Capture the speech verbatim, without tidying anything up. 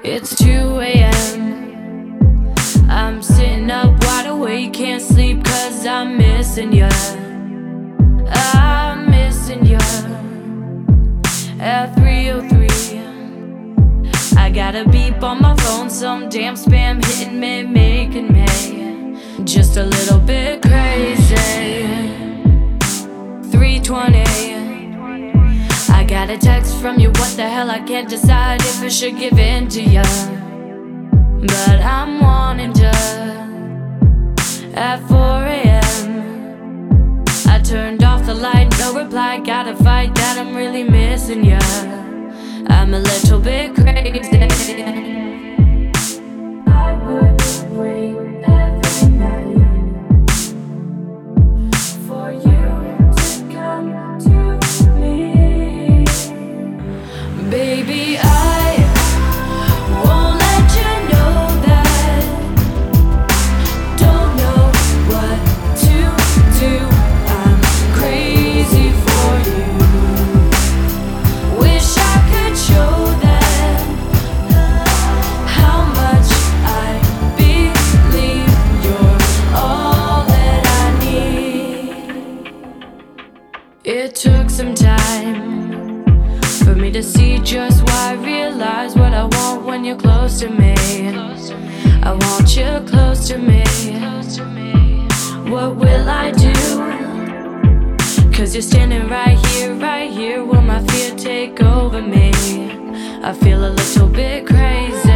It's two A M I'm sitting up wide awake, can't sleep cause I'm missing ya. I'm missing ya. At three oh three I got a beep on my phone, some damn spam hitting me, making me just a little bit crazy. Three twenty I got a text from you, what the hell, I can't decide if I should give in to ya, but I'm wanting ya. At four A M I turned off the light, no reply, gotta fight that I'm really missing ya. I'm a little bit crazy. I would wait every night for you to come to me. Baby, I won't let you know that. Don't know what to do. I'm crazy for you. Wish I could show that how much I believe you're all that I need. It took some time for me to see just why I realize what I want when you're close to me. I want you close to me. What will I do? Cause you're standing right here, right here. Will my fear take over me? I feel a little bit crazy.